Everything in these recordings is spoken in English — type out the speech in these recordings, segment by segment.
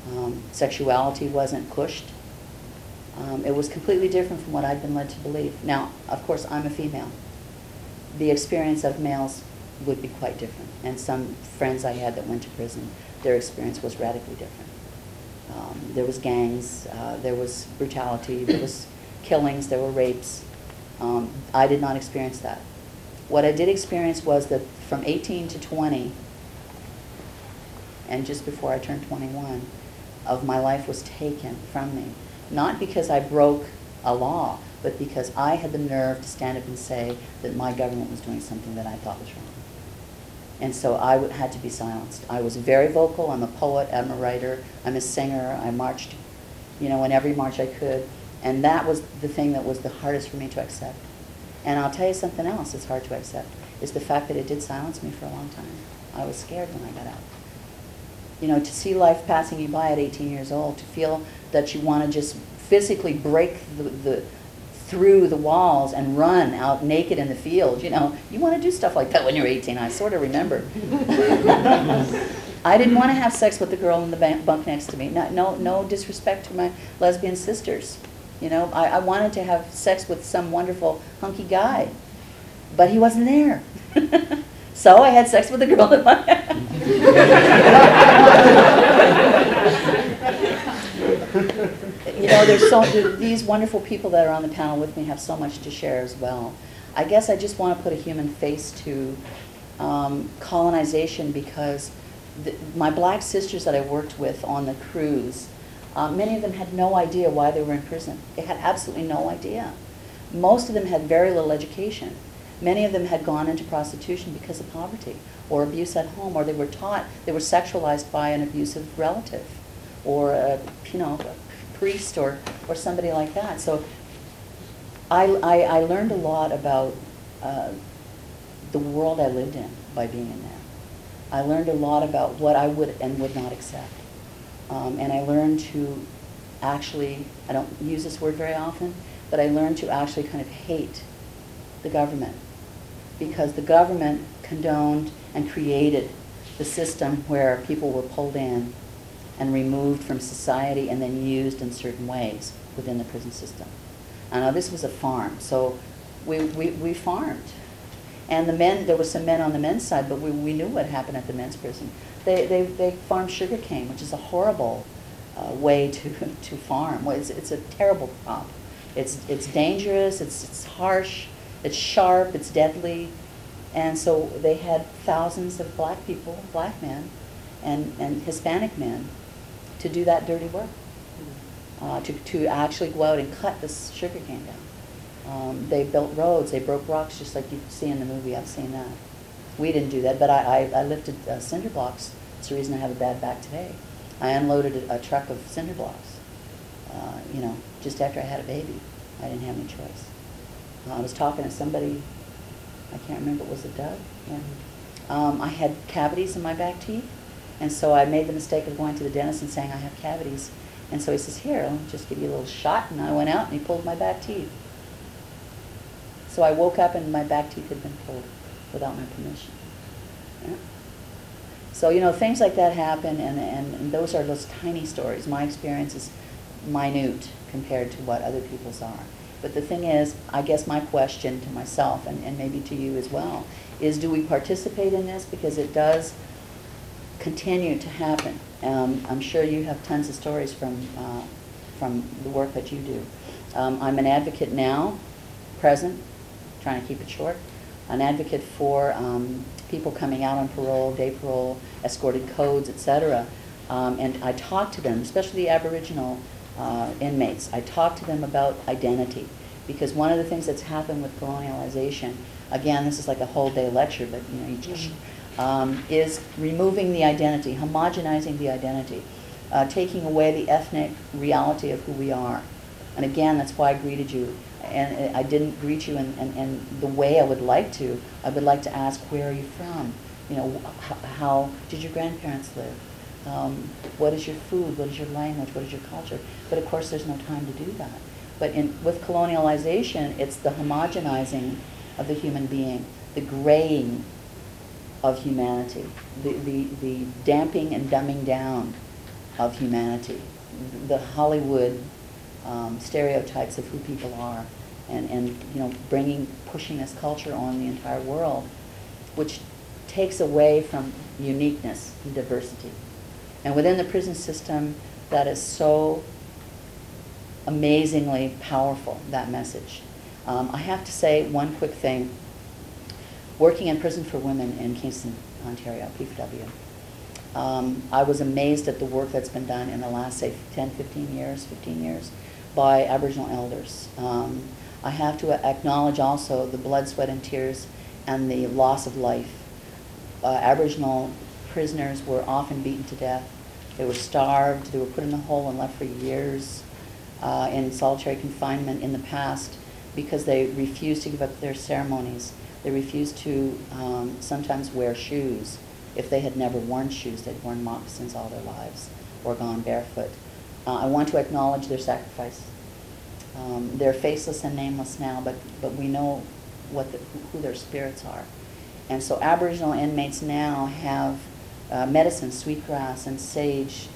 Sexuality wasn't pushed. It was completely different from what I'd been led to believe. Now, of course, I'm a female. The experience of males would be quite different. And some friends I had that went to prison, their experience was radically different. There was gangs, there was brutality, there was killings, there were rapes. I did not experience that. What I did experience was that from 18 to 20, and just before I turned 21, of my life was taken from me. Not because I broke a law, but because I had the nerve to stand up and say that my government was doing something that I thought was wrong. And so I had to be silenced. I was very vocal. I'm a poet, I'm a writer, I'm a singer. I marched, in every march I could. And that was the thing that was the hardest for me to accept. And I'll tell you something else that's hard to accept, is the fact that it did silence me for a long time. I was scared when I got out. To see life passing you by at 18 years old, to feel that you want to just physically break through the walls and run out naked in the field. You want to do stuff like that when you're 18. I sort of remember. I didn't want to have sex with the girl in the bunk next to me. No disrespect to my lesbian sisters. I wanted to have sex with some wonderful hunky guy, but he wasn't there. So I had sex with the girl in my there's these wonderful people that are on the panel with me have so much to share as well. I guess I just want to put a human face to colonization, because my black sisters that I worked with on the cruise, many of them had no idea why they were in prison. They had absolutely no idea. Most of them had very little education. Many of them had gone into prostitution because of poverty or abuse at home, or they were sexualized by an abusive relative or a priest or somebody like that. So I learned a lot about the world I lived in by being in there. I learned a lot about what I would and would not accept. And I learned to actually, I don't use this word very often, but I learned to actually kind of hate the government, because the government condoned and created the system where people were pulled in and removed from society and then used in certain ways within the prison system. And now this was a farm, so we farmed. And the men, there were some men on the men's side, but we knew what happened at the men's prison. They farmed sugarcane, which is a horrible way to farm. Well, it's a terrible crop. It's dangerous, it's harsh, it's sharp, it's deadly. And so they had thousands of black people, black men, and Hispanic men to do that dirty work, to actually go out and cut this sugarcane down. They built roads, they broke rocks just like you see in the movie. I've seen that. We didn't do that, but I lifted cinder blocks. That's the reason I have a bad back today. I unloaded a truck of cinder blocks, just after I had a baby. I didn't have any choice. I was talking to somebody, I can't remember, was it Doug? Yeah. I had cavities in my back teeth, and so I made the mistake of going to the dentist and saying I have cavities. And so he says, here, I'll just give you a little shot, and I went out and he pulled my back teeth. So I woke up and my back teeth had been pulled without my permission. Yeah. So, things like that happen, and those are those tiny stories. My experience is minute compared to what other people's are. But the thing is, I guess my question to myself, and maybe to you as well, is do we participate in this? Because it does continue to happen. I'm sure you have tons of stories from the work that you do. I'm an advocate now, present, trying to keep it short, an advocate for people coming out on parole, day parole, escorted codes, etc. And I talk to them, especially the Aboriginal inmates. I talk to them about identity, because one of the things that's happened with colonialization, again, this is like a whole day lecture, but is removing the identity, homogenizing the identity, taking away the ethnic reality of who we are. And again, that's why I greeted you. And I didn't greet you in the way I would like to. I would like to ask, where are you from? How did your grandparents live? What is your food? What is your language? What is your culture? But of course, there's no time to do that. But with colonialization, it's the homogenizing of the human being, the graying of humanity, the damping and dumbing down of humanity. The Hollywood stereotypes of who people are, and you know, pushing this culture on the entire world, which takes away from uniqueness and diversity. And within the prison system, that is so amazingly powerful, that message. I have to say one quick thing. Working in Prison for Women in Kingston, Ontario, P4W, I was amazed at the work that's been done in the last, say, 15 years by Aboriginal elders. I have to acknowledge also the blood, sweat, and tears and the loss of life. Aboriginal prisoners were often beaten to death. They were starved. They were put in a hole and left for years in solitary confinement in the past because they refused to give up their ceremonies. They refused to sometimes wear shoes. If they had never worn shoes, they'd worn moccasins all their lives or gone barefoot. I want to acknowledge their sacrifice. They're faceless and nameless now, but we know who their spirits are. And so Aboriginal inmates now have medicine, sweetgrass and sage,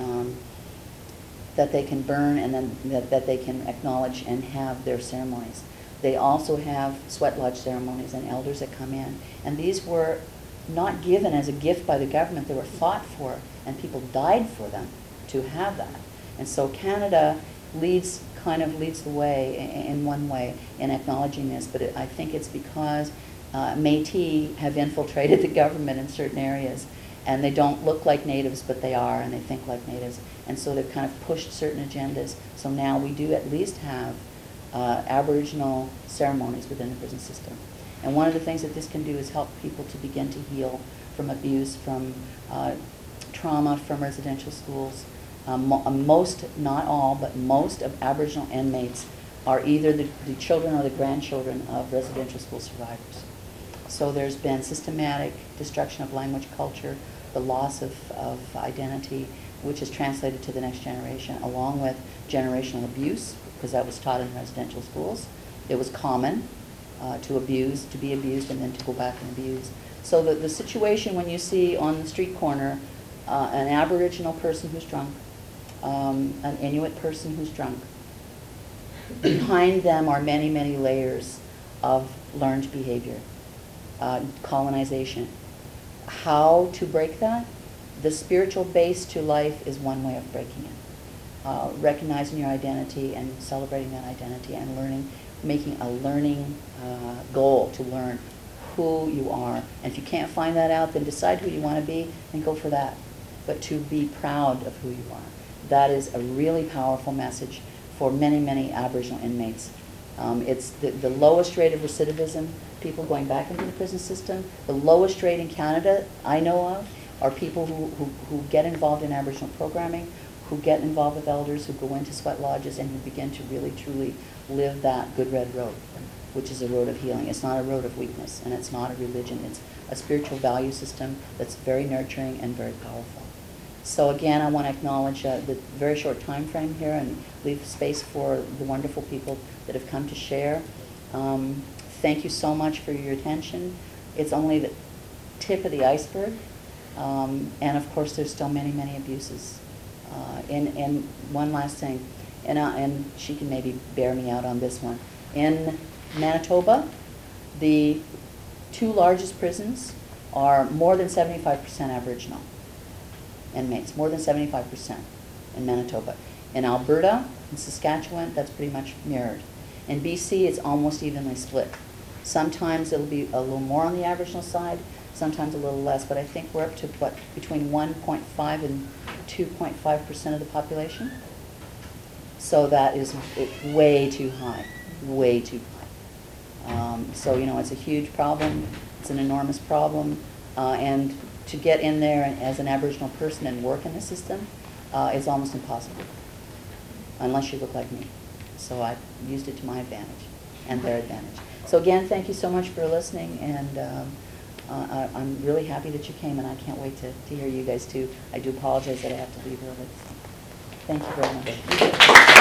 that they can burn and then that they can acknowledge and have their ceremonies. They also have sweat lodge ceremonies and elders that come in. And these were not given as a gift by the government. They were fought for, and people died for them to have that. And so Canada kind of leads the way in one way in acknowledging this, but I think it's because Métis have infiltrated the government in certain areas, and they don't look like natives, but they are, and they think like natives, and so they've kind of pushed certain agendas. So now we do at least have Aboriginal ceremonies within the prison system. And one of the things that this can do is help people to begin to heal from abuse, from trauma from residential schools. Most, not all, but most of Aboriginal inmates are either the children or the grandchildren of residential school survivors. So there's been systematic destruction of language, culture, the loss of identity, which is translated to the next generation, along with generational abuse, because that was taught in residential schools. It was common to be abused, and then to go back and abuse. So the situation when you see on the street corner an Aboriginal person who's drunk, an Inuit person who's drunk, behind them are many, many layers of learned behavior, colonization. How to break that? The spiritual base to life is one way of breaking it. Recognizing your identity and celebrating that identity and learning, making a learning goal to learn who you are. And if you can't find that out, then decide who you want to be and go for that. But to be proud of who you are. That is a really powerful message for many, many Aboriginal inmates. It's the lowest rate of recidivism, people going back into the prison system. The lowest rate in Canada I know of are people who get involved in Aboriginal programming, who get involved with elders, who go into sweat lodges, and who begin to really, truly live that good red road, which is a road of healing. It's not a road of weakness, and it's not a religion. It's a spiritual value system that's very nurturing and very powerful. So again, I want to acknowledge the very short time frame here and leave space for the wonderful people that have come to share. Thank you so much for your attention. It's only the tip of the iceberg. And of course, there's still many, many abuses. And one last thing, and she can maybe bear me out on this one. In Manitoba, the two largest prisons are more than 75% Aboriginal inmates, more than 75% in Manitoba. In Alberta and Saskatchewan, that's pretty much mirrored. In BC, it's almost evenly split. Sometimes it'll be a little more on the Aboriginal side, sometimes a little less, but I think we're up to between 1.5 and 2.5% of the population. So that is way too high, way too high. So, it's a huge problem. It's an enormous problem. And to get in there as an Aboriginal person and work in the system is almost impossible, unless you look like me. So I used it to my advantage and their advantage. So again, thank you so much for listening, and I'm really happy that you came, and I can't wait to hear you guys too. I do apologize that I have to leave early. Thank you very much.